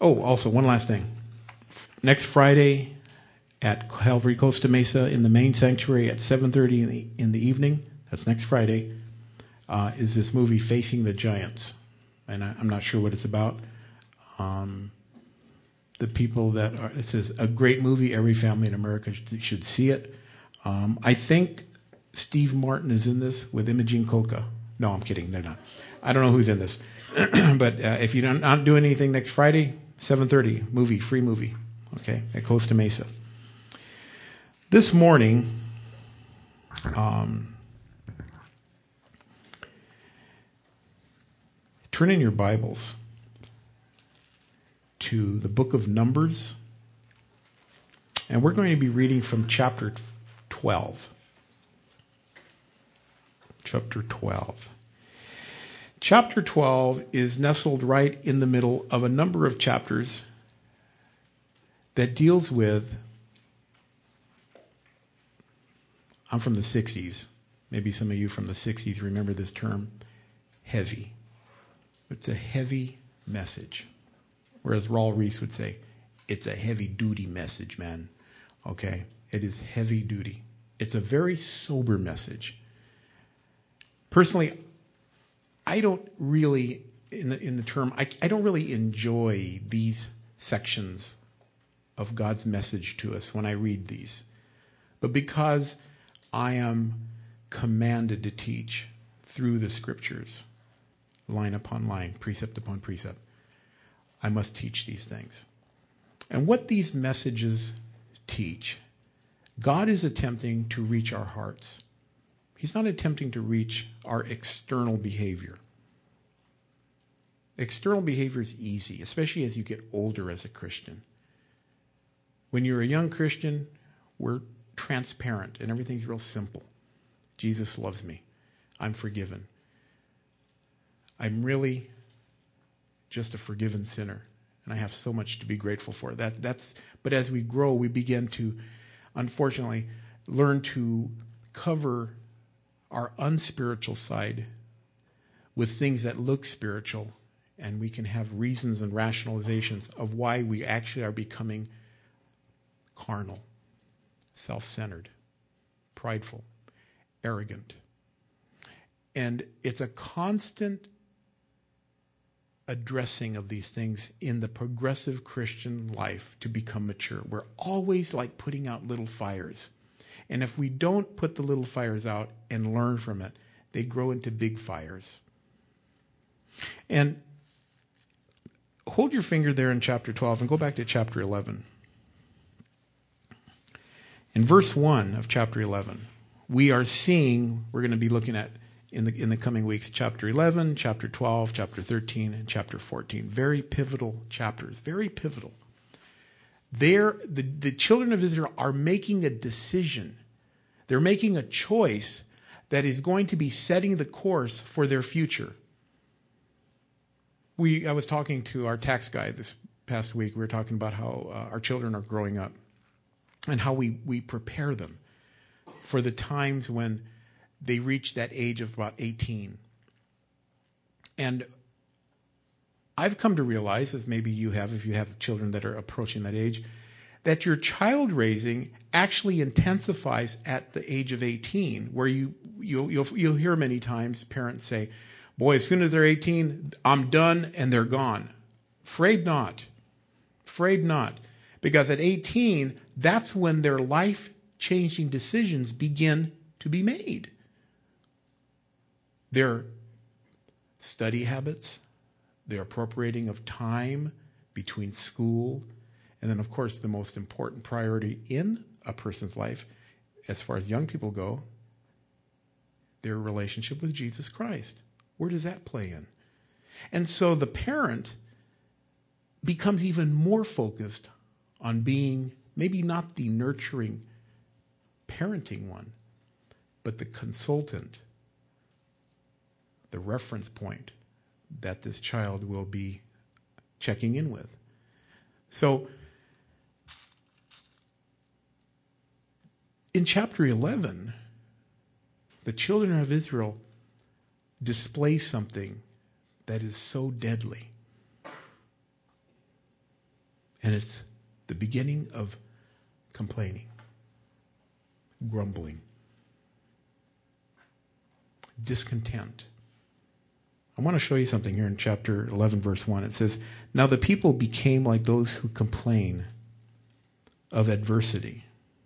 Oh, also, one last thing. Next Friday at Calvary Costa Mesa in the main sanctuary at 7:30 in the evening, that's next Friday, is this movie Facing the Giants. And I'm not sure what it's about. The people that are, this is a great movie. Every family in America should see it. I think Steve Martin is in this with Imogene Coca. No, I'm kidding. They're not. I don't know who's in this. But if you're not doing anything next Friday, 7:30, movie, free movie, okay, at Costa Mesa. This morning, turn in your Bibles to the book of Numbers, and we're going to be reading from chapter 12. Chapter 12. Chapter 12 is nestled right in the middle of a number of chapters that deals with, I'm from the 60s, maybe some of you from the 60s remember this term, heavy. It's a heavy message. Whereas Raul Reese would say, it's a heavy-duty message, man. Okay? It is heavy-duty. It's a very sober message. Personally, I don't really, in the term, I don't really enjoy these sections of God's message to us when I read these. But because I am commanded to teach through the Scriptures, line upon line, precept upon precept, I must teach these things. And what these messages teach, God is attempting to reach our hearts. He's not attempting to reach our external behavior. External behavior is easy, especially as you get older as a Christian. When you're a young Christian, we're transparent and everything's real simple. Jesus loves me. I'm forgiven. I'm really just a forgiven sinner, and I have so much to be grateful for. But as we grow, we begin to, unfortunately, learn to cover our unspiritual side with things that look spiritual, and we can have reasons and rationalizations of why we actually are becoming carnal, self-centered, prideful, arrogant. And it's a constant addressing of these things in the progressive Christian life to become mature. We're always like putting out little fires. And if we don't put the little fires out and learn from it, they grow into big fires. And hold your finger there in chapter 12 and go back to chapter 11. In verse 1 of chapter 11, we are seeing, we're going to be looking at in the coming weeks, chapter 11, chapter 12, chapter 13, and chapter 14. Very pivotal chapters, very pivotal. The children of Israel are making a decision. They're making a choice that is going to be setting the course for their future. I was talking to our tax guy this past week. We were talking about how our children are growing up and how we prepare them for the times when they reach that age of about 18. And I've come to realize, as maybe you have, if you have children that are approaching that age, that your child raising actually intensifies at the age of 18, where you'll hear many times parents say, boy, as soon as they're 18, I'm done and they're gone. Afraid not. Afraid not. Because at 18, that's when their life-changing decisions begin to be made. Their study habits, their appropriating of time between school, and then, of course, the most important priority in a person's life, as far as young people go, their relationship with Jesus Christ. Where does that play in? And so the parent becomes even more focused on being maybe not the nurturing, parenting one, but the consultant, the reference point that this child will be checking in with. So, in chapter 11, the children of Israel display something that is so deadly. And it's the beginning of complaining, grumbling, discontent. I want to show you something here in chapter 11, verse 1. It says, "Now the people became like those who complain of adversity."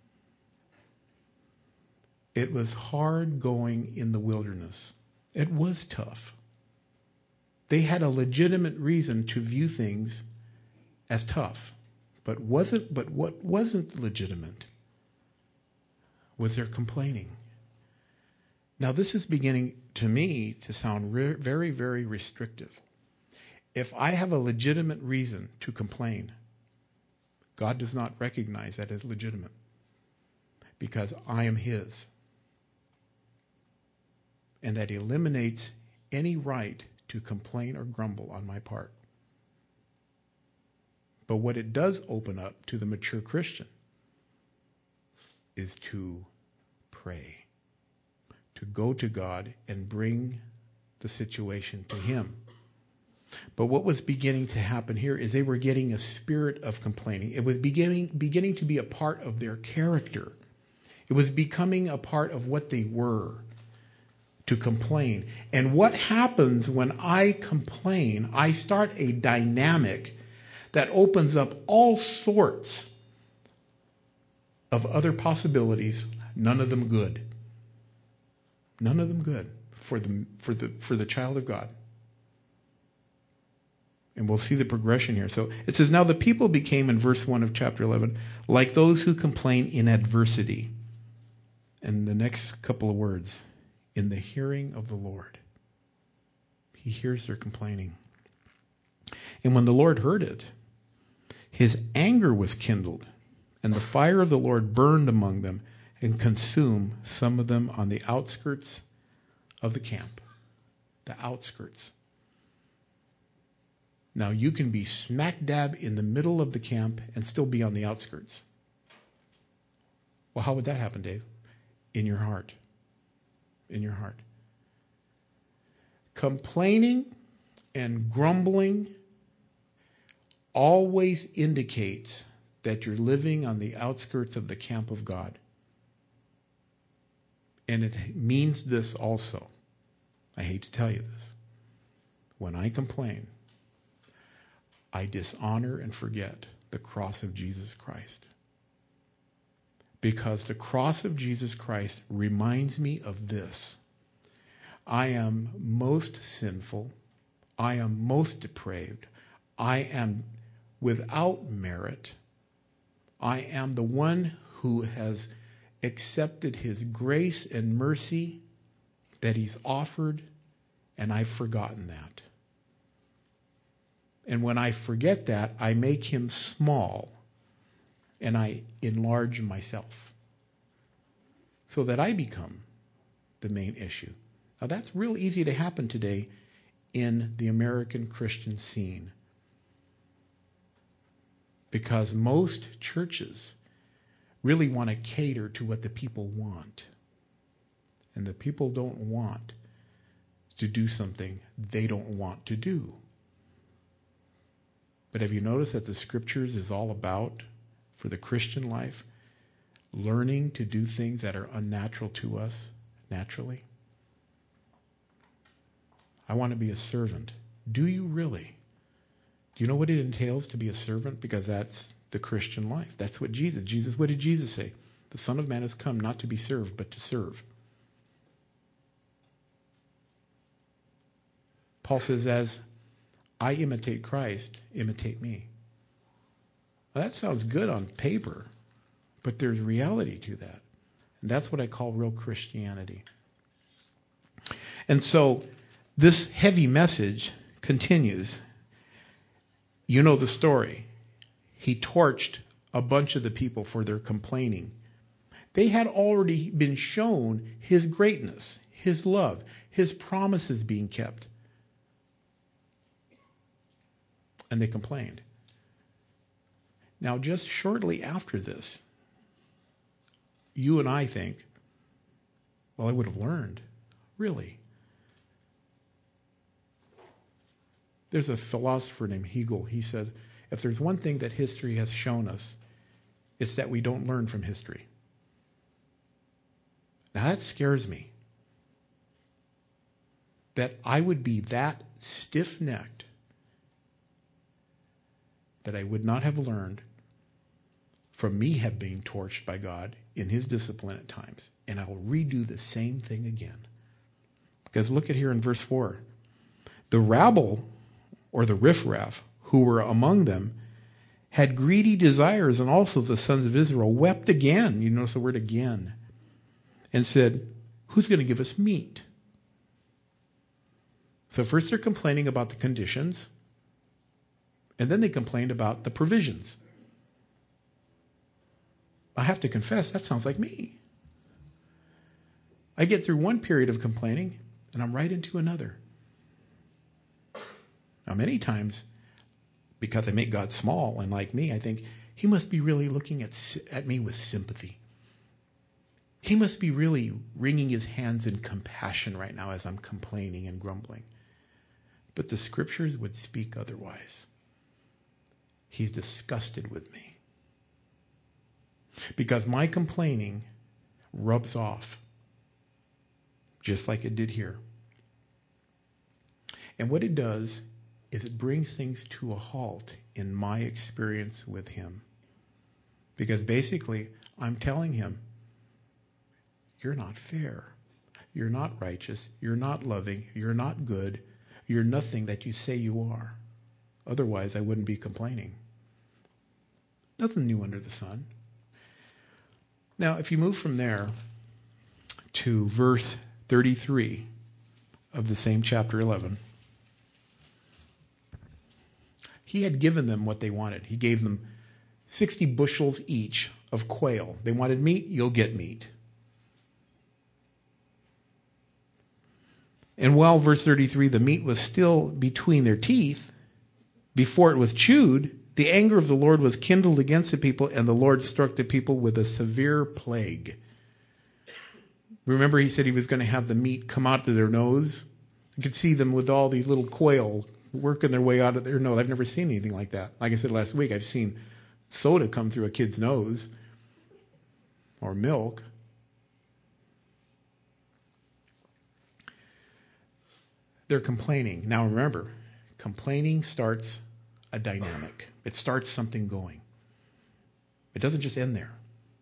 It was hard going in the wilderness. It was tough. They had a legitimate reason to view things as tough. But what wasn't legitimate was their complaining. Now this is beginning to me to sound very, very restrictive. If I have a legitimate reason to complain, God does not recognize that as legitimate because I am His. And that eliminates any right to complain or grumble on my part. But what it does open up to the mature Christian is to pray, to go to God and bring the situation to Him. But what was beginning to happen here is they were getting a spirit of complaining. It was beginning to be a part of their character. It was becoming a part of what they were, to complain. And what happens when I complain, I start a dynamic that opens up all sorts of other possibilities, none of them good. None of them good for the child of God. And we'll see the progression here. So it says, "Now the people became," in verse 1 of chapter 11, "like those who complain in adversity." And the next couple of words, "in the hearing of the Lord." He hears their complaining. "And when the Lord heard it, His anger was kindled, and the fire of the Lord burned among them and consumed some of them on the outskirts of the camp." The outskirts. Now you can be smack dab in the middle of the camp and still be on the outskirts. Well, how would that happen, Dave? In your heart. In your heart. Complaining and grumbling always indicates that you're living on the outskirts of the camp of God. And it means this also. I hate to tell you this. When I complain, I dishonor and forget the cross of Jesus Christ. Because the cross of Jesus Christ reminds me of this. I am most sinful. I am most depraved. I am without merit. I am the one who has accepted His grace and mercy that He's offered, and I've forgotten that. And when I forget that, I make Him small, and I enlarge myself so that I become the main issue. Now that's real easy to happen today in the American Christian scene, because most churches really want to cater to what the people want. And the people don't want to do something they don't want to do. But have you noticed that the Scriptures is all about, for the Christian life, learning to do things that are unnatural to us naturally? I want to be a servant. Do you really? Do you know what it entails to be a servant? Because that's the Christian life. That's what what did Jesus say? The Son of Man has come not to be served, but to serve. Paul says, as I imitate Christ, imitate me. Well, that sounds good on paper, but there's reality to that. And that's what I call real Christianity. And so this heavy message continues. You know the story. He torched a bunch of the people for their complaining. They had already been shown His greatness, His love, His promises being kept. And they complained. Now, just shortly after this, you and I think, well, I would have learned. Really? There's a philosopher named Hegel. He said, If there's one thing that history has shown us, it's that we don't learn from history. Now that scares me. That I would be that stiff-necked that I would not have learned from me have been torched by God in his discipline at times. And I'll redo the same thing again. Because look at here in verse 4. The rabble, or the riffraff, who were among them, had greedy desires, and also the sons of Israel wept again. You notice the word again. And said, who's going to give us meat? So first they're complaining about the conditions, and then they complained about the provisions. I have to confess, that sounds like me. I get through one period of complaining, and I'm right into another. Now, many times, because I make God small and like me, I think he must be really looking at me with sympathy. He must be really wringing his hands in compassion right now as I'm complaining and grumbling. But the scriptures would speak otherwise. He's disgusted with me. Because my complaining rubs off, just like it did here. And what it does is it brings things to a halt in my experience with him. Because basically, I'm telling him, you're not fair. You're not righteous. You're not loving. You're not good. You're nothing that you say you are. Otherwise, I wouldn't be complaining. Nothing new under the sun. Now, if you move from there to verse 33 of the same chapter 11, he had given them what they wanted. He gave them 60 bushels each of quail. They wanted meat, you'll get meat. And while, verse 33, the meat was still between their teeth, before it was chewed, the anger of the Lord was kindled against the people, and the Lord struck the people with a severe plague. Remember, he said he was going to have the meat come out of their nose? You could see them with all these little quail working their way out of their nose. I've never seen anything like that. Like I said last week, I've seen soda come through a kid's nose, or milk. They're complaining. Now remember, complaining starts a dynamic. It starts something going. It doesn't just end there.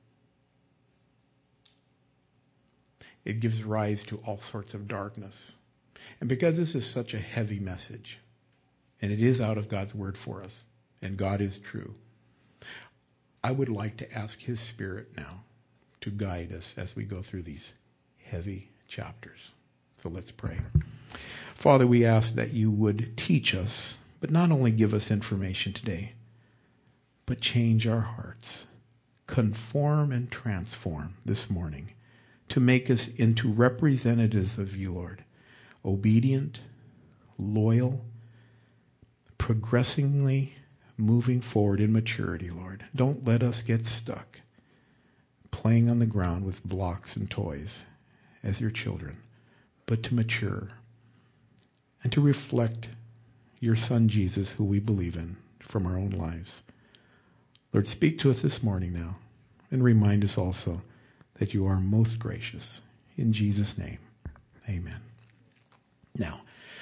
It gives rise to all sorts of darkness. And because this is such a heavy message, and it is out of God's word for us, and God is true, I would like to ask his Spirit now to guide us as we go through these heavy chapters. So let's pray. Father, we ask that you would teach us, but not only give us information today, but change our hearts, conform and transform this morning to make us into representatives of you, Lord, obedient, loyal, progressively moving forward in maturity, Lord. Don't let us get stuck playing on the ground with blocks and toys as your children, but to mature and to reflect your Son, Jesus, who we believe in, from our own lives. Lord, speak to us this morning now, and remind us also that you are most gracious. In Jesus' name, amen. Now,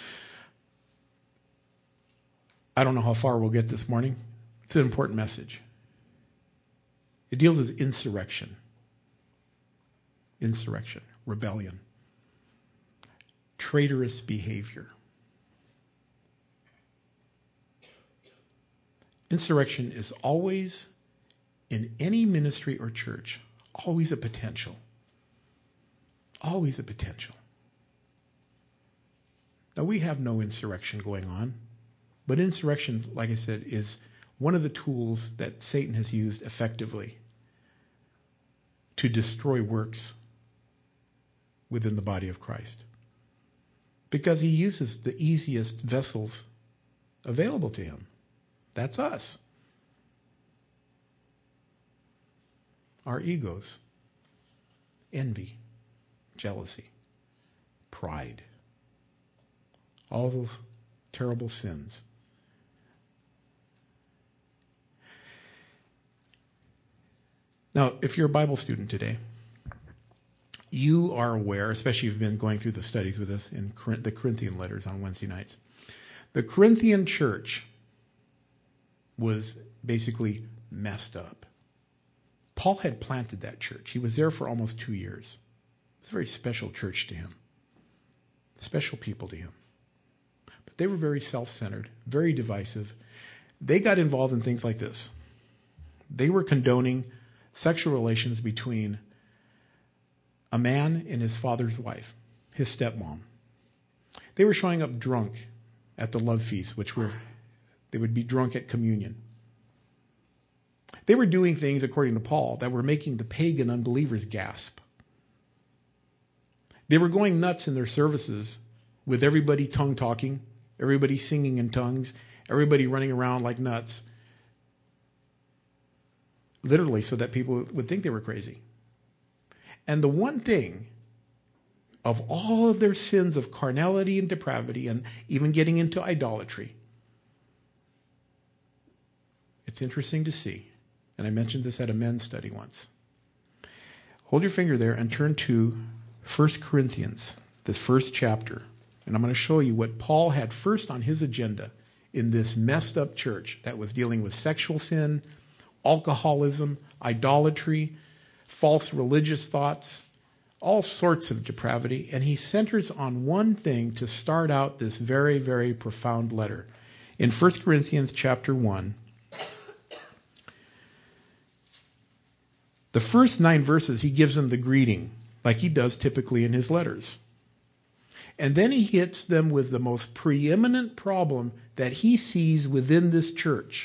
I don't know how far we'll get this morning. It's an important message. It deals with insurrection. Insurrection, rebellion, traitorous behavior. Insurrection is always, in any ministry or church, always a potential. Always a potential. Now, we have no insurrection going on, but insurrection, like I said, is one of the tools that Satan has used effectively to destroy works within the body of Christ. Because he uses the easiest vessels available to him. That's us. Our egos, envy, jealousy, pride, all those terrible sins. Now, if you're a Bible student today, you are aware, especially if you've been going through the studies with us in the Corinthian letters on Wednesday nights. The Corinthian church was basically messed up. Paul had planted that church. He was there for almost 2 years. It was a very special church to him. Special people to him. But they were very self-centered, very divisive. They got involved in things like this. They were condoning sexual relations between a man and his father's wife, his stepmom. They were showing up drunk at the love feast, they would be drunk at communion. They were doing things, according to Paul, that were making the pagan unbelievers gasp. They were going nuts in their services with everybody tongue-talking, everybody singing in tongues, everybody running around like nuts, literally so that people would think they were crazy. And the one thing of all of their sins of carnality and depravity and even getting into idolatry, it's interesting to see, and I mentioned this at a men's study once. Hold your finger there and turn to 1 Corinthians, the first chapter. And I'm going to show you what Paul had first on his agenda in this messed up church that was dealing with sexual sin, alcoholism, idolatry, false religious thoughts, all sorts of depravity. And he centers on one thing to start out this very, very profound letter. In 1 Corinthians chapter 1, the first 9 verses, he gives them the greeting, like he does typically in his letters. And then he hits them with the most preeminent problem that he sees within this church.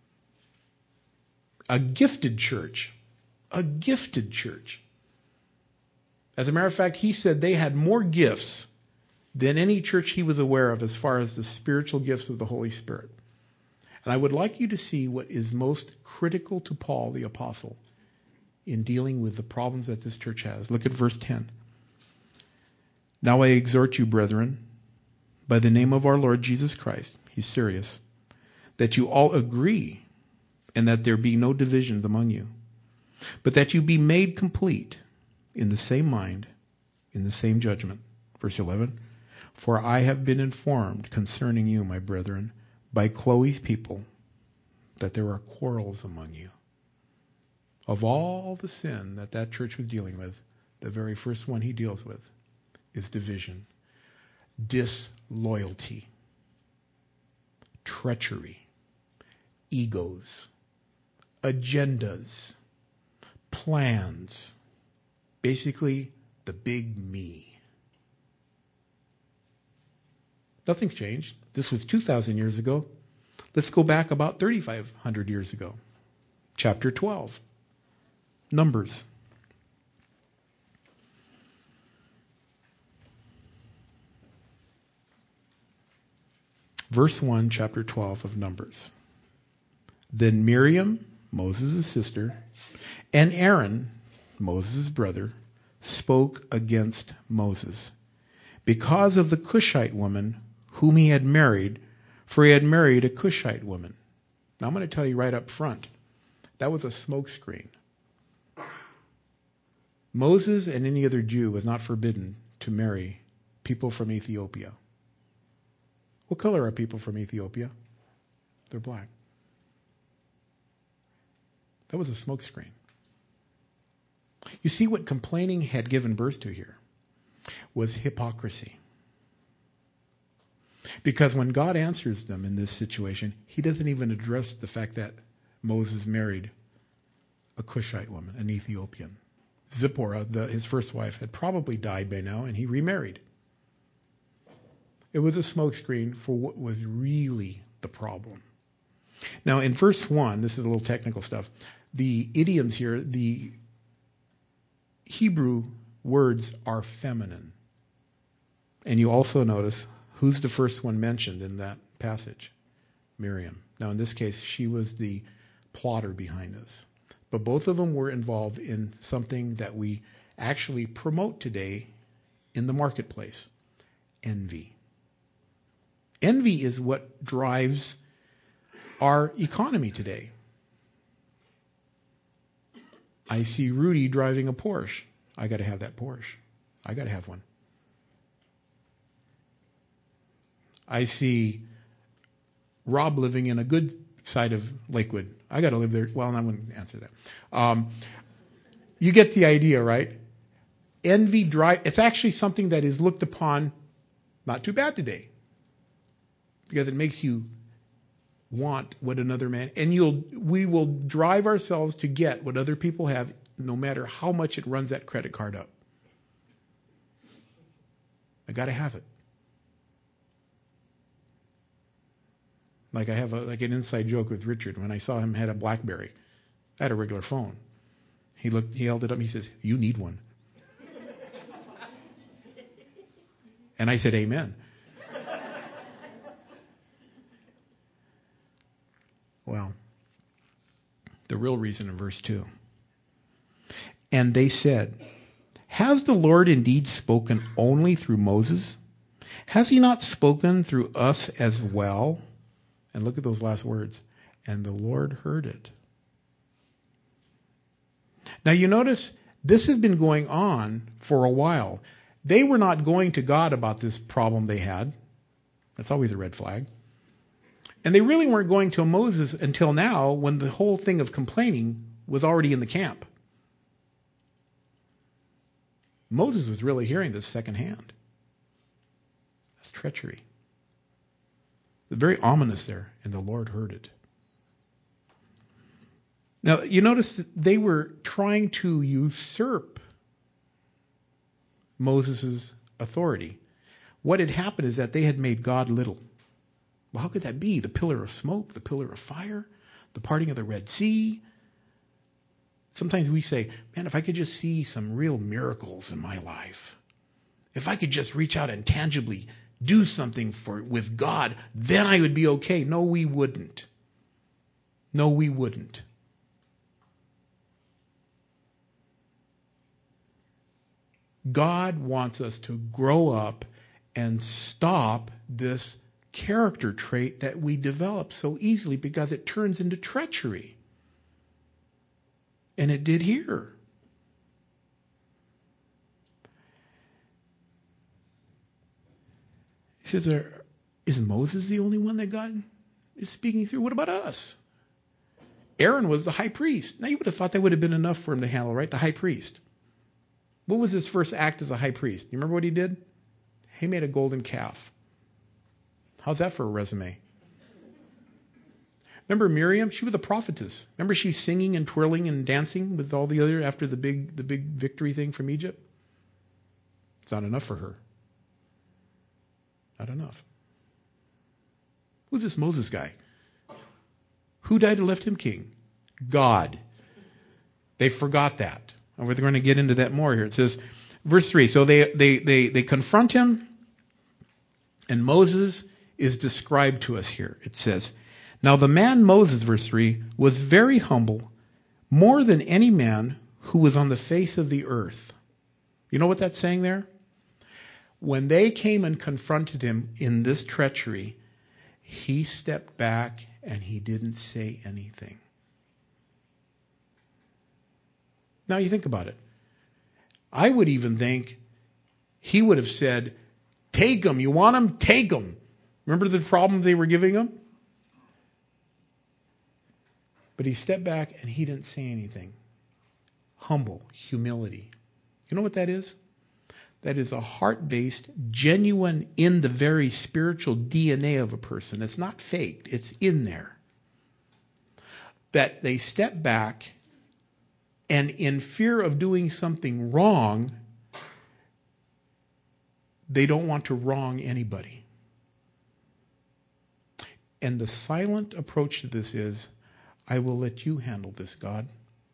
A gifted church. A gifted church. As a matter of fact, he said they had more gifts than any church he was aware of as far as the spiritual gifts of the Holy Spirit. And I would like you to see what is most critical to Paul the apostle in dealing with the problems that this church has. Look at verse 10. Now I exhort you, brethren, by the name of our Lord Jesus Christ, he's serious, that you all agree and that there be no divisions among you, but that you be made complete in the same mind, in the same judgment. Verse 11, for I have been informed concerning you, my brethren, by Chloe's people, that there are quarrels among you. Of all the sin that church was dealing with, the very first one he deals with is division, disloyalty, treachery, egos, agendas, plans, basically the big me. Nothing's changed. This was 2,000 years ago. Let's go back about 3,500 years ago. Chapter 12. Numbers. Verse 1, chapter 12 of Numbers. Then Miriam, Moses' sister, and Aaron, Moses' brother, spoke against Moses because of the Cushite woman whom he had married, for he had married a Cushite woman. Now I'm going to tell you right up front, that was a smokescreen. Moses and any other Jew was not forbidden to marry people from Ethiopia. What color are people from Ethiopia? They're black. That was a smokescreen. You see, what complaining had given birth to here was hypocrisy. Because when God answers them in this situation, he doesn't even address the fact that Moses married a Cushite woman, an Ethiopian. Zipporah, his first wife, had probably died by now, and he remarried. It was a smokescreen for what was really the problem. Now, in verse 1, this is a little technical stuff, the idioms here, the Hebrew words are feminine. And you also notice who's the first one mentioned in that passage? Miriam. Now, in this case, she was the plotter behind this. But both of them were involved in something that we actually promote today in the marketplace, envy. Envy is what drives our economy today. I see Rudy driving a Porsche. I got to have that Porsche. I got to have one. I see Rob living in a good side of Lakewood. I got to live there. Well, I wouldn't answer that. You get the idea, right? Envy it's actually something that is looked upon not too bad today, because it makes you want what another man, and we will drive ourselves to get what other people have, no matter how much it runs that credit card up. I got to have it. Like I have an inside joke with Richard. When I saw him had a BlackBerry, I had a regular phone. He held it up. He says, "You need one." And I said, "Amen." Well, the real reason in verse 2. And they said, "Has the Lord indeed spoken only through Moses? Has he not spoken through us as well?" And look at those last words. And the Lord heard it. Now you notice this has been going on for a while. They were not going to God about this problem they had. That's always a red flag. And they really weren't going to Moses until now, when the whole thing of complaining was already in the camp. Moses was really hearing this secondhand. That's treachery. It's very ominous there, and the Lord heard it. Now, you notice that they were trying to usurp Moses' authority. What had happened is that they had made God little. Well, how could that be? The pillar of smoke, the pillar of fire, the parting of the Red Sea. Sometimes we say, man, if I could just see some real miracles in my life, if I could just reach out and tangibly do something with God, then I would be okay. No, we wouldn't. No, we wouldn't. God wants us to grow up and stop this character trait that we develop so easily, because it turns into treachery. And it did here. He says, is Moses the only one that God is speaking through? What about us? Aaron was the high priest. Now you would have thought that would have been enough for him to handle, right? The high priest. What was his first act as a high priest? You remember what he did? He made a golden calf. How's that for a resume? Remember Miriam? She was a prophetess. Remember she singing and twirling and dancing with all the other after the big victory thing from Egypt? It's not enough for her. Not enough. Who's this Moses guy? Who died and left him king? God. They forgot that. And we're going to get into that more here. It says, verse 3, so they confront him, and Moses is described to us here. It says, now the man Moses, verse 3, was very humble, more than any man who was on the face of the earth. You know what that's saying there? When they came and confronted him in this treachery, he stepped back and he didn't say anything. Now you think about it. I would even think he would have said, take them. You want them? Take them. Remember the problems they were giving him? But he stepped back and he didn't say anything. Humble, humility. You know what that is? That is a heart-based, genuine, in the very spiritual DNA of a person. It's not faked. It's in there. That they step back and in fear of doing something wrong, they don't want to wrong anybody. And the silent approach to this is, I will let you handle this, God.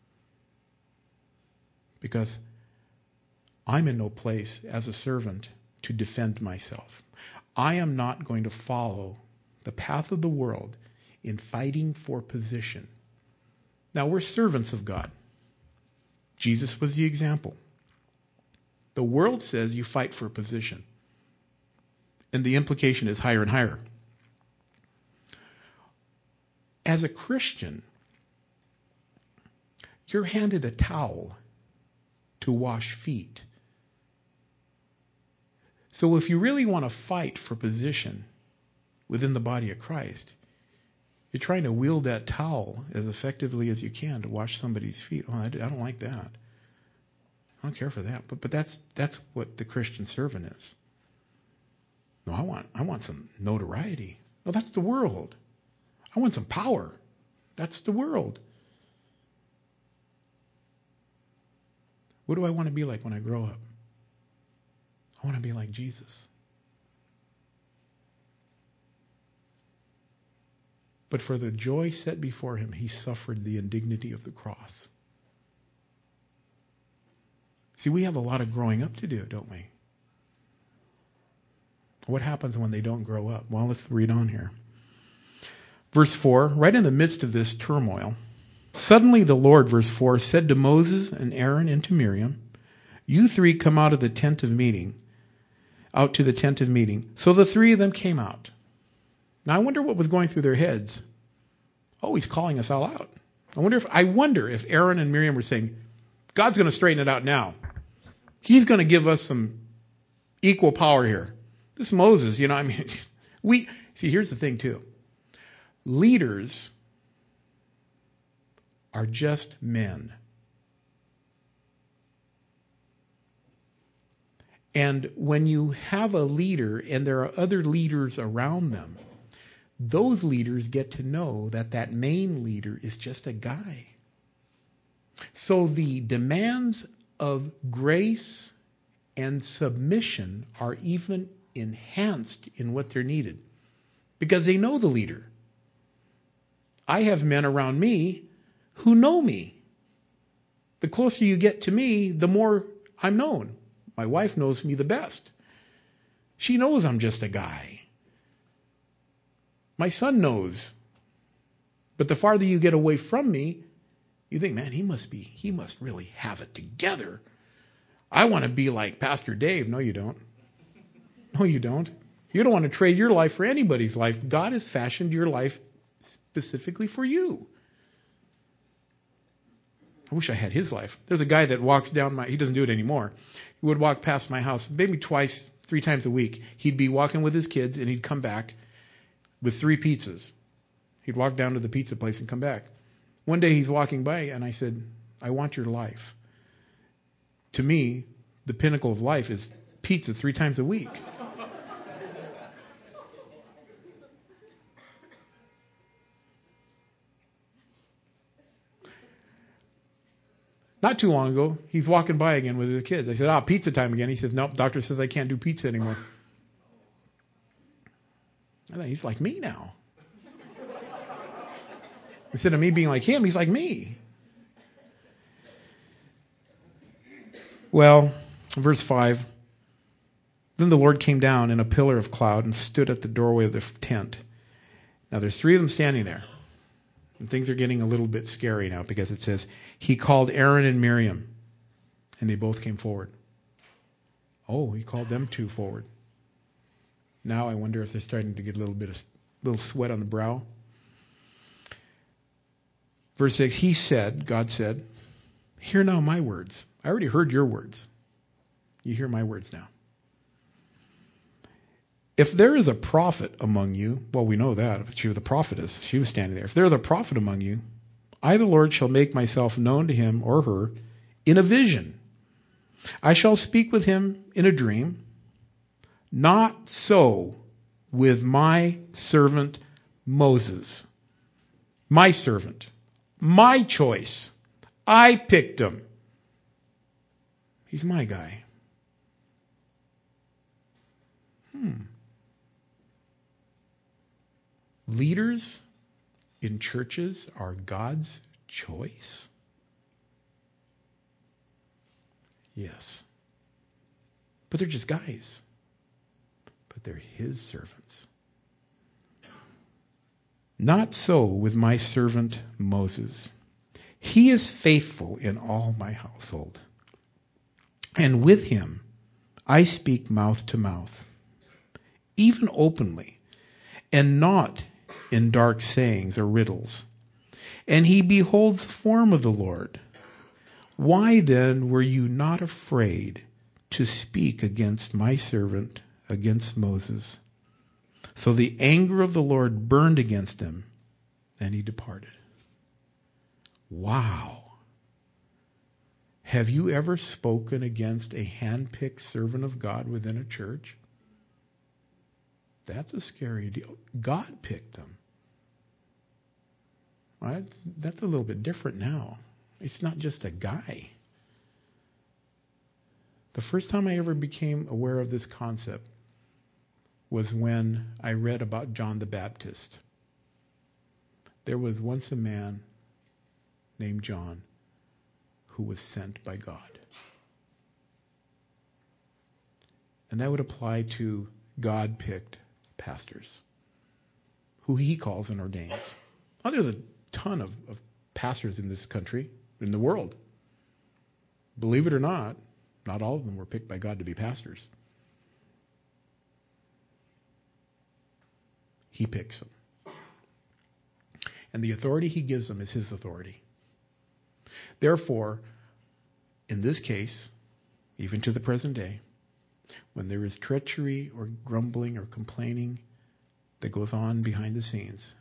Because I'm in no place as a servant to defend myself. I am not going to follow the path of the world in fighting for position. Now, we're servants of God. Jesus was the example. The world says you fight for a position. And the implication is higher and higher. As a Christian, You're handed a towel to wash feet. So if you really want to fight for position within the body of Christ, you're trying to wield that towel as effectively as you can to wash somebody's feet. Oh, I don't like that. I don't care for that. But that's what the Christian servant is. No, I want some notoriety. No, that's the world. I want some power. That's the world. What do I want to be like when I grow up? I want to be like Jesus. But for the joy set before him, he suffered the indignity of the cross. See, we have a lot of growing up to do, don't we? What happens when they don't grow up? Well, let's read on here. Verse 4, right in the midst of this turmoil, suddenly the Lord, verse 4, said to Moses and Aaron and to Miriam, "You three come out to the tent of meeting. So the three of them came out. Now I wonder what was going through their heads. Oh, he's calling us all out. I wonder if Aaron and Miriam were saying, God's going to straighten it out now. He's going to give us some equal power here. This Moses, here's the thing too. Leaders are just men. And when you have a leader and there are other leaders around them, those leaders get to know that that main leader is just a guy. So the demands of grace and submission are even enhanced in what they're needed because they know the leader. I have men around me who know me. The closer you get to me, the more I'm known. My wife knows me the best. She knows I'm just a guy. My son knows. But the farther you get away from me, you think, man, he must really have it together. I want to be like Pastor Dave. No, you don't. No, you don't. You don't want to trade your life for anybody's life. God has fashioned your life specifically for you. I wish I had his life. There's a guy that walks down he doesn't do it anymore. He would walk past my house maybe twice, 3 times a week. He'd be walking with his kids and he'd come back with 3 pizzas. He'd walk down to the pizza place and come back. One day he's walking by and I said, I want your life. To me, the pinnacle of life is pizza 3 times a week. Not too long ago, he's walking by again with his kids. I said, pizza time again. He says, nope, doctor says I can't do pizza anymore. I thought, he's like me now. Instead of me being like him, he's like me. Well, verse 5, then the Lord came down in a pillar of cloud and stood at the doorway of the tent. Now there's 3 of them standing there. And things are getting a little bit scary now because it says, he called Aaron and Miriam, and they both came forward. Oh, he called them 2 forward. Now I wonder if they're starting to get a little sweat on the brow. Verse 6, God said, hear now my words. I already heard your words. You hear my words now. If there is a prophet among you, well, we know that. She was the prophetess. She was standing there. If there is a prophet among you, I, the Lord, shall make myself known to him or her in a vision. I shall speak with him in a dream. Not so with my servant Moses. My servant. My choice. I picked him. He's my guy. Leaders in churches are God's choice? Yes. But they're just guys. But they're his servants. Not so with my servant Moses. He is faithful in all my household. And with him I speak mouth to mouth, even openly, and not in dark sayings or riddles. And he beholds the form of the Lord. Why then were you not afraid to speak against my servant, against Moses? So the anger of the Lord burned against him, and he departed. Wow. Have you ever spoken against a hand-picked servant of God within a church? That's a scary deal. God picked them. Well, that's a little bit different now. It's not just a guy. The first time I ever became aware of this concept was when I read about John the Baptist. There was once a man named John who was sent by God. And that would apply to God-picked pastors, who he calls and ordains. Oh, there's a ton of pastors in this country, in the world. Believe it or not all of them were picked by God to be pastors. He picks them. And the authority he gives them is his authority. Therefore, in this case, even to the present day, when there is treachery or grumbling or complaining that goes on behind the scenes,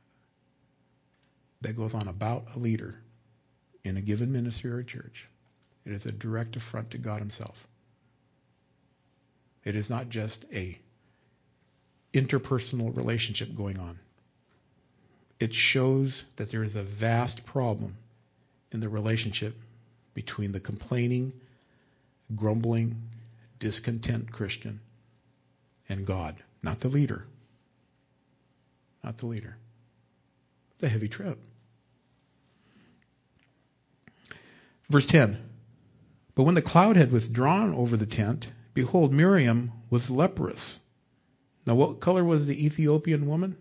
that goes on about a leader in a given ministry or a church, it is a direct affront to God himself. It is not just a interpersonal relationship going on. It shows that there is a vast problem in the relationship between the complaining, grumbling, discontent Christian and God, not the leader. Not the leader. It's a heavy trip. Verse 10. But when the cloud had withdrawn over the tent, behold, Miriam was leprous. Now, what color was the Ethiopian woman?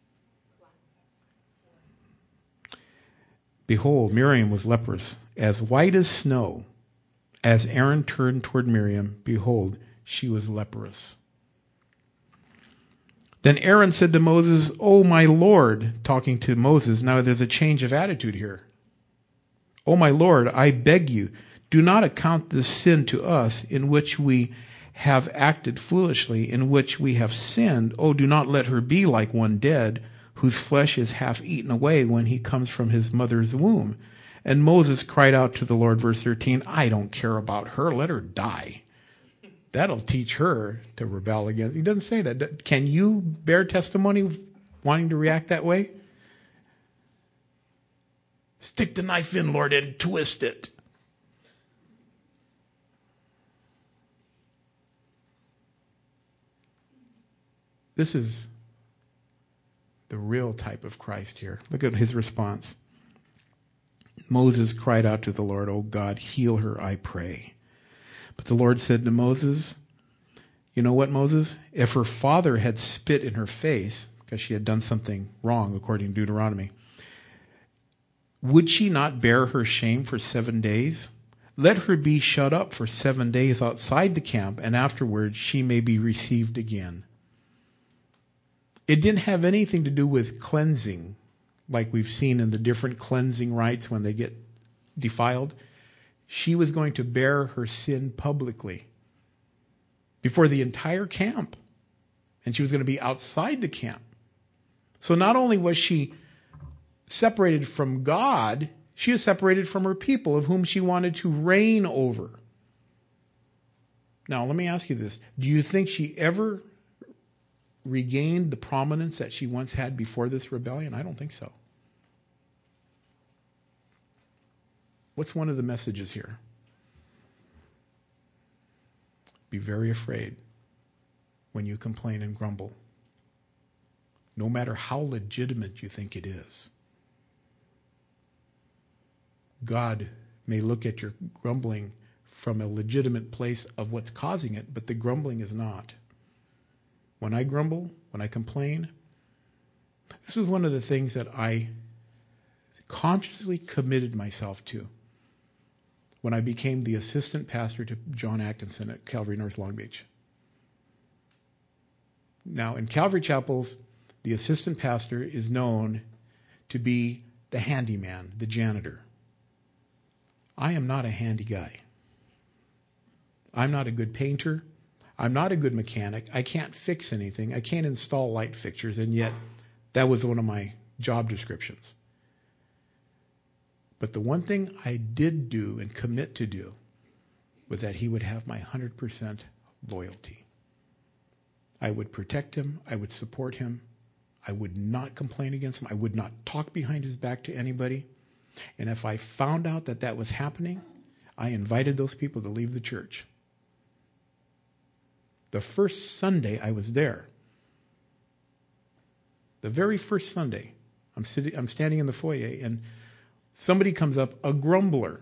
Behold, Miriam was leprous, as white as snow. As Aaron turned toward Miriam, behold, she was leprous. Then Aaron said to Moses, "O my Lord," talking to Moses. Now there's a change of attitude here. "O my Lord, I beg you, do not account this sin to us in which we have acted foolishly, in which we have sinned. Oh, do not let her be like one dead, whose flesh is half eaten away when he comes from his mother's womb." And Moses cried out to the Lord, verse 13, "I don't care about her. Let her die. That'll teach her to rebel against." He doesn't say that. Can you bear testimony wanting to react that way? Stick the knife in, Lord, and twist it. This is the real type of Christ here. Look at his response. Moses cried out to the Lord, "O God, heal her, I pray." But the Lord said to Moses, "You know what, Moses? If her father had spit in her face, because she had done something wrong, according to Deuteronomy, would she not bear her shame for 7 days? Let her be shut up for 7 days outside the camp, and afterwards she may be received again." It didn't have anything to do with cleansing, like we've seen in the different cleansing rites when they get defiled. She was going to bear her sin publicly before the entire camp. And she was going to be outside the camp. So not only was she separated from God, she was separated from her people of whom she wanted to reign over. Now, let me ask you this. Do you think she ever regained the prominence that she once had before this rebellion? I don't think so. What's one of the messages here? Be very afraid when you complain and grumble, no matter how legitimate you think it is. God may look at your grumbling from a legitimate place of what's causing it, but the grumbling is not. When I grumble, when I complain, this is one of the things that I consciously committed myself to when I became the assistant pastor to John Atkinson at Calvary North Long Beach. Now, in Calvary Chapels, the assistant pastor is known to be the handyman, the janitor. I am not a handy guy. I'm not a good painter. I'm not a good mechanic. I can't fix anything. I can't install light fixtures, and yet that was one of my job descriptions. But the one thing I did do and commit to do was that he would have my 100% loyalty. I would protect him. I would support him. I would not complain against him. I would not talk behind his back to anybody. And if I found out that that was happening, I invited those people to leave the church. The first Sunday I was there, the very first Sunday, I'm standing in the foyer, and somebody comes up, a grumbler.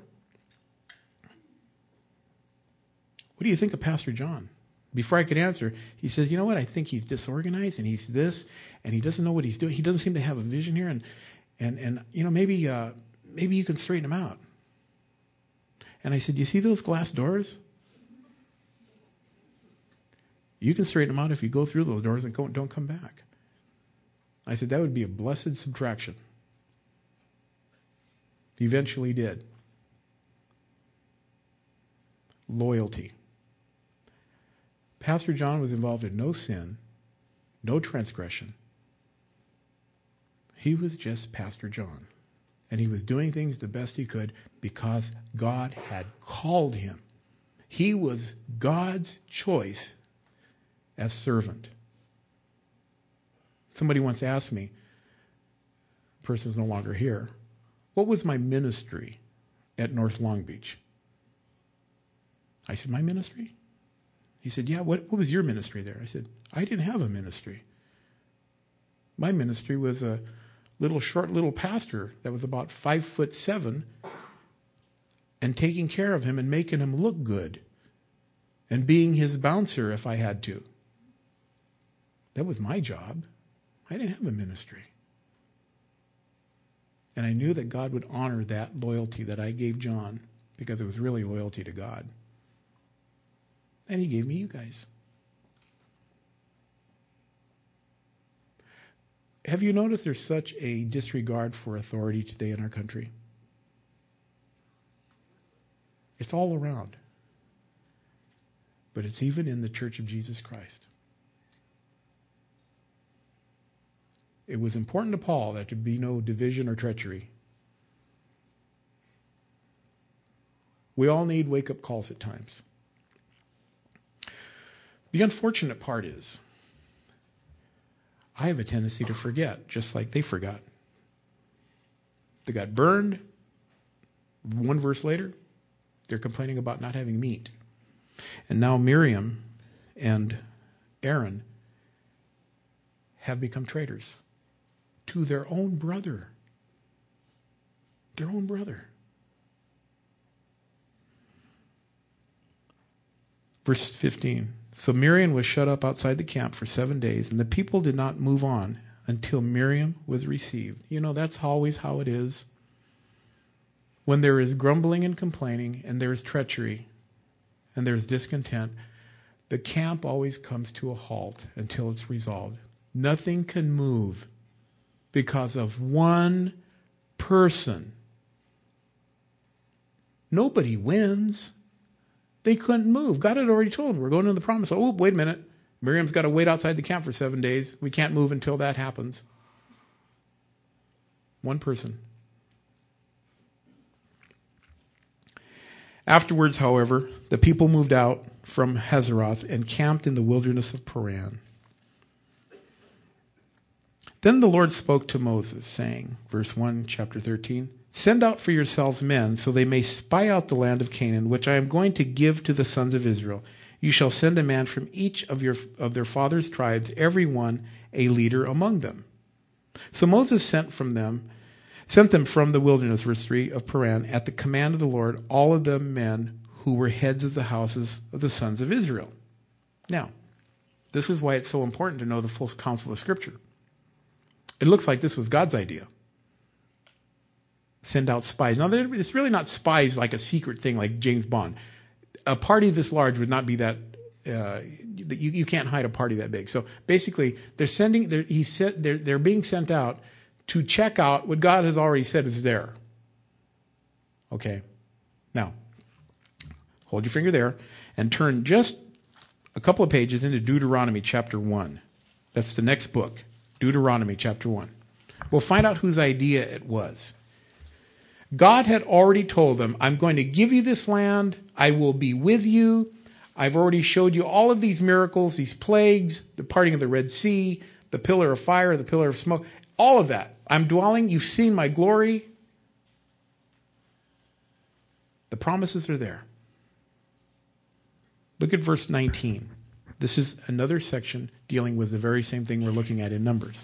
What do you think of Pastor John? Before I could answer, he says, you know what, I think he's disorganized, and he's this, and he doesn't know what he's doing. He doesn't seem to have a vision here, and you know, maybe you can straighten him out. And I said, you see those glass doors? You can straighten them out if you go through those doors and don't come back. I said, that would be a blessed subtraction. He eventually did. Loyalty. Pastor John was involved in no sin, no transgression. He was just Pastor John. And he was doing things the best he could because God had called him. He was God's choice as servant. Somebody once asked me, the person's no longer here, what was my ministry at North Long Beach? I said, my ministry? He said, yeah, what was your ministry there? I said, I didn't have a ministry. My ministry was a short little pastor that was about 5'7" and taking care of him and making him look good and being his bouncer if I had to. That was my job. I didn't have a ministry. And I knew that God would honor that loyalty that I gave John because it was really loyalty to God. And he gave me you guys. Have you noticed there's such a disregard for authority today in our country? It's all around. But it's even in the Church of Jesus Christ. It was important to Paul that there be no division or treachery. We all need wake-up calls at times. The unfortunate part is, I have a tendency to forget, just like they forgot. They got burned. One verse later, they're complaining about not having meat. And now Miriam and Aaron have become traitors to their own brother. Their own brother. Verse 15. So Miriam was shut up outside the camp for 7 days, and the people did not move on until Miriam was received. You know, that's always how it is. When there is grumbling and complaining, and there is treachery, and there is discontent, the camp always comes to a halt until it's resolved. Nothing can move because of one person. Nobody wins. They couldn't move. God had already told them, we're going to the promise. Oh, wait a minute. Miriam's got to wait outside the camp for 7 days. We can't move until that happens. One person. Afterwards, however, the people moved out from Hazeroth and camped in the wilderness of Paran. Then the Lord spoke to Moses, saying, verse 1, chapter 13, send out for yourselves men, so they may spy out the land of Canaan, which I am going to give to the sons of Israel. You shall send a man from each of their fathers' tribes, every one a leader among them. So Moses sent them from the wilderness, verse 3, of Paran, at the command of the Lord, all of them men who were heads of the houses of the sons of Israel. Now, this is why it's so important to know the full counsel of Scripture. It looks like this was God's idea. Send out spies. Now, it's really not spies like a secret thing like James Bond. A party this large would not be that. You can't hide a party that big. So basically, they're being sent out to check out what God has already said is there. Okay. Now, hold your finger there and turn just a couple of pages into Deuteronomy chapter 1. That's the next book, Deuteronomy chapter 1. We'll find out whose idea it was. God had already told them, I'm going to give you this land. I will be with you. I've already showed you all of these miracles, these plagues, the parting of the Red Sea, the pillar of fire, the pillar of smoke, all of that. I'm dwelling. You've seen my glory. The promises are there. Look at verse 19. This is another section dealing with the very same thing we're looking at in Numbers.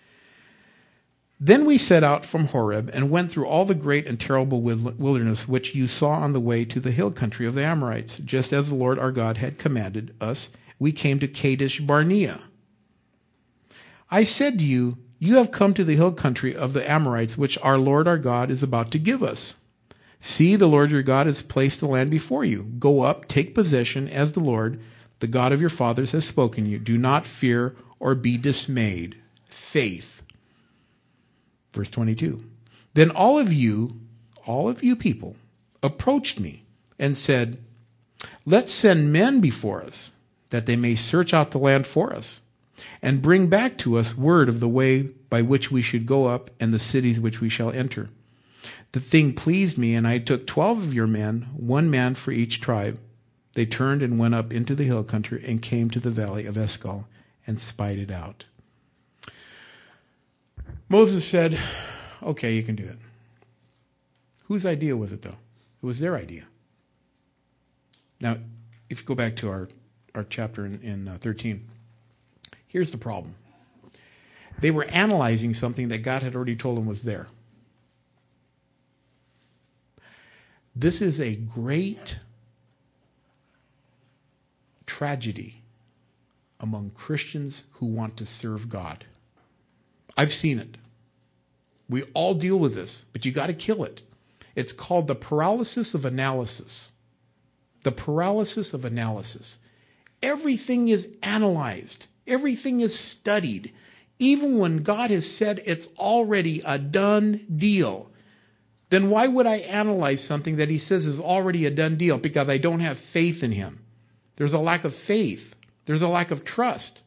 Then we set out from Horeb and went through all the great and terrible wilderness which you saw on the way to the hill country of the Amorites. Just as the Lord our God had commanded us, we came to Kadesh Barnea. I said to you, you have come to the hill country of the Amorites, which our Lord our God is about to give us. See, the Lord your God has placed the land before you. Go up, take possession, as the Lord, the God of your fathers, has spoken to you. Do not fear or be dismayed. Faith. Verse 22. Then all of you people, approached me and said, let's send men before us, that they may search out the land for us, and bring back to us word of the way by which we should go up and the cities which we shall enter. The thing pleased me, and I took 12 of your men, 1 man for each tribe. They turned and went up into the hill country and came to the valley of Eshcol and spied it out. Moses said, okay, you can do it. Whose idea was it, though? It was their idea. Now, if you go back to our chapter in 13, here's the problem. They were analyzing something that God had already told them was there. This is a great tragedy among Christians who want to serve God. I've seen it. We all deal with this, but you got to kill it. It's called the paralysis of analysis. The paralysis of analysis. Everything is analyzed. Everything is studied. Even when God has said it's already a done deal, then why would I analyze something that he says is already a done deal? Because I don't have faith in him. There's a lack of faith. There's a lack of trust.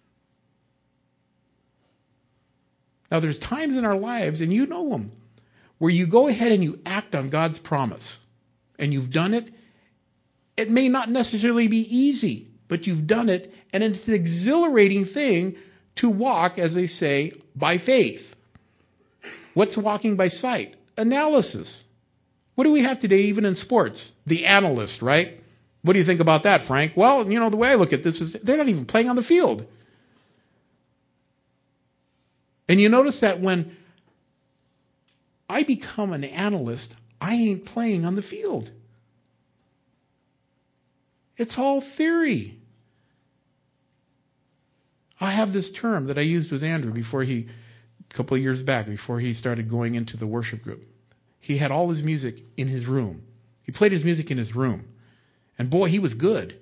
Now, there's times in our lives, and you know them, where you go ahead and you act on God's promise, and you've done it. It may not necessarily be easy, but you've done it, and it's an exhilarating thing to walk, as they say, by faith. What's walking by sight? Analysis. What do we have today, even in sports? The analyst, right? What do you think about that, Frank? Well, the way I look at this is they're not even playing on the field. And you notice that when I become an analyst, I ain't playing on the field. It's all theory. I have this term that I used with Andrew a couple of years back, before he started going into the worship group. He had all his music in his room. He played his music in his room. And boy, he was good.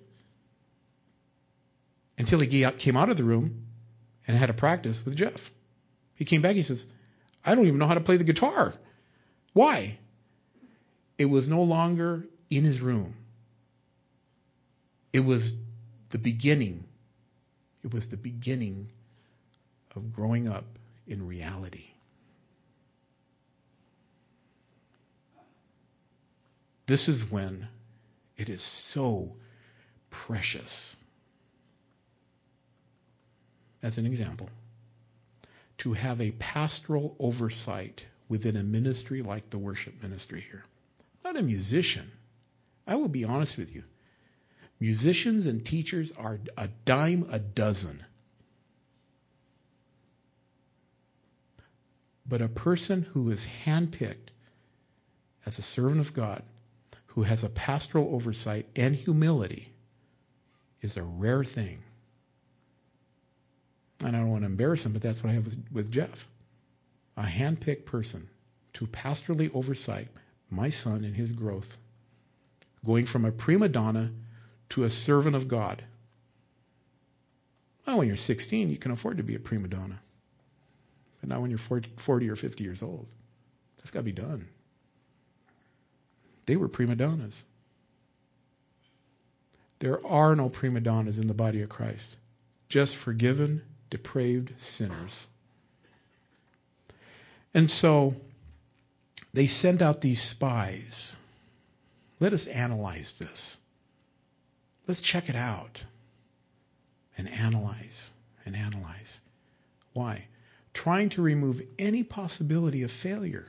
Until he came out of the room and had a practice with Jeff. He came back, he says, I don't even know how to play the guitar. Why? It was no longer in his room. It was the beginning. It was the beginning of growing up in reality. This is when it is so precious. As an example, to have a pastoral oversight within a ministry like the worship ministry here. Not a musician. I will be honest with you. Musicians and teachers are a dime a dozen. But a person who is handpicked as a servant of God, who has a pastoral oversight and humility, is a rare thing. And I don't want to embarrass him, but that's what I have with Jeff. A handpicked person to pastorally oversight my son in his growth, going from a prima donna to a servant of God. Well, when you're 16, you can afford to be a prima donna. But not when you're 40 or 50 years old. That's got to be done. They were prima donnas. There are no prima donnas in the body of Christ. Just forgiven, depraved sinners. And so they sent out these spies. Let us analyze this. Let's check it out. And analyze. And analyze. Why? Trying to remove any possibility of failure.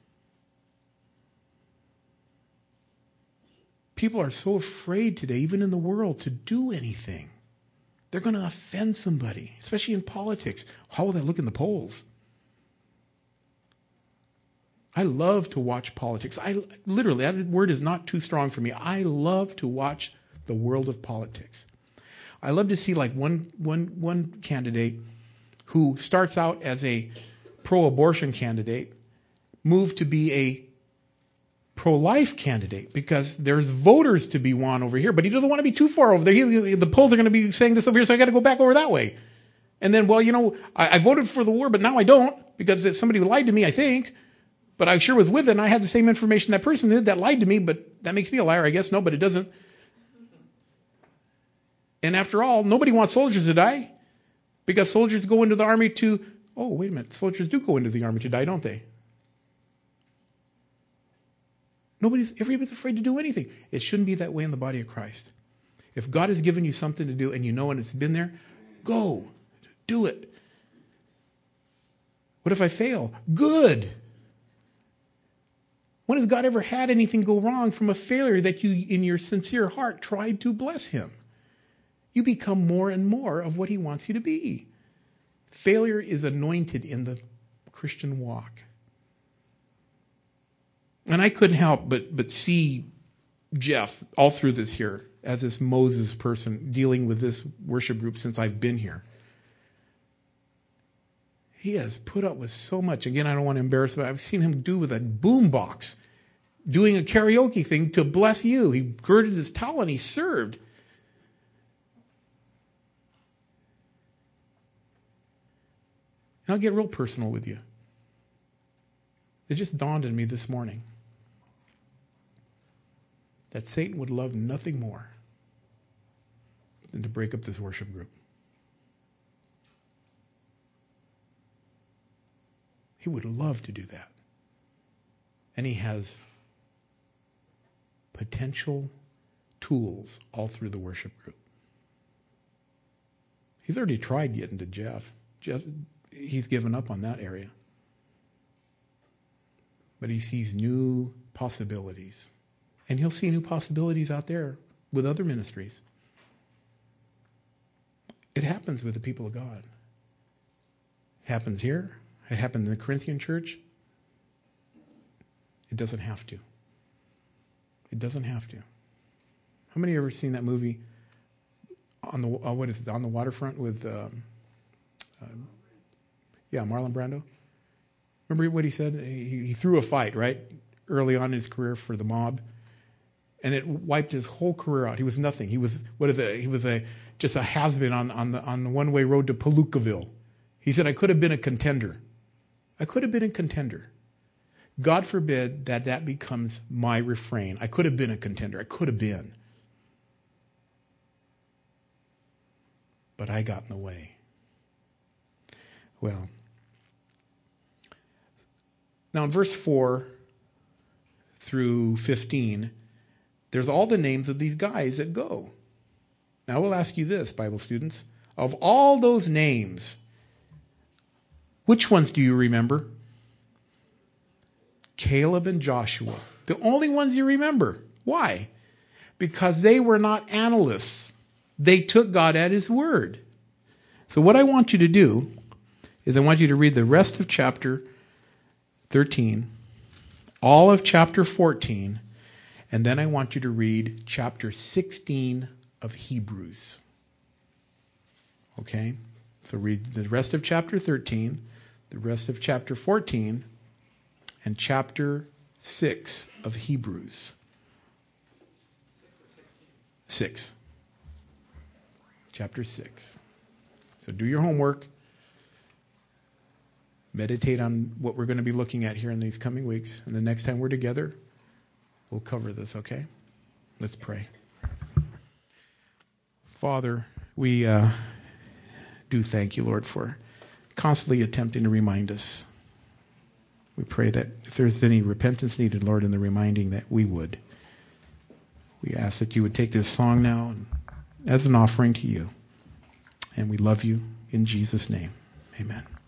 People are so afraid today, even in the world, to do anything. They're going to offend somebody, especially in politics. How will that look in the polls? I love to watch politics. Literally, that word is not too strong for me. I love to watch the world of politics. I love to see like one candidate who starts out as a pro-abortion candidate move to be a pro-life candidate because there's voters to be won over here, but he doesn't want to be too far over there. The polls are going to be saying this over here, so I got to go back over that way. And then, well, I voted for the war, but now I don't because somebody lied to me, I think. But I sure was with it, and I had the same information that person did that lied to me, but that makes me a liar, I guess. No, but it doesn't. And after all, nobody wants soldiers to die because soldiers go into the army to, oh, wait a minute, soldiers do go into the army to die, don't they? Everybody's afraid to do anything. It shouldn't be that way in the body of Christ. If God has given you something to do and you know and it's been there, go, do it. What if I fail? Good. When has God ever had anything go wrong from a failure that you, in your sincere heart, tried to bless him? You become more and more of what he wants you to be. Failure is anointed in the Christian walk. And I couldn't help but see Jeff all through this here as this Moses person dealing with this worship group since I've been here. He has put up with so much. Again, I don't want to embarrass him. I've seen him do with a boombox, doing a karaoke thing to bless you. He girded his towel and he served. And I'll get real personal with you. It just dawned on me this morning that Satan would love nothing more than to break up this worship group. He would love to do that. And he has potential tools all through the worship group. He's already tried getting to Jeff. He's given up on that area. But he sees new possibilities. And he'll see new possibilities out there with other ministries. It happens with the people of God. It happens here. It happened in the Corinthian church. It doesn't have to. It doesn't have to. How many have ever seen that movie on the On the Waterfront with Marlon Brando? Remember what he said? He threw a fight, right? Early on in his career for the mob. And it wiped his whole career out. He was nothing. He was just a has-been on the one-way road to Palookaville. He said, I could have been a contender. I could have been a contender. God forbid that becomes my refrain. I could have been a contender. I could have been. But I got in the way. Well, now in verse 4 through 15, there's all the names of these guys that go. Now I will ask you this, Bible students. Of all those names, which ones do you remember? Caleb and Joshua. The only ones you remember. Why? Because they were not analysts. They took God at his word. So what I want you to do is I want you to read the rest of chapter 13, all of chapter 14, and then I want you to read chapter 16 of Hebrews. Okay? So read the rest of chapter 13, the rest of chapter 14, and chapter 6 of Hebrews. 6. Chapter 6. So do your homework. Meditate on what we're going to be looking at here in these coming weeks. And the next time we're together, we'll cover this, okay? Let's pray. Father, we do thank you, Lord, for constantly attempting to remind us. We pray that if there's any repentance needed, Lord, in the reminding, that we would. We ask that you would take this song now as an offering to you. And we love you in Jesus' name. Amen.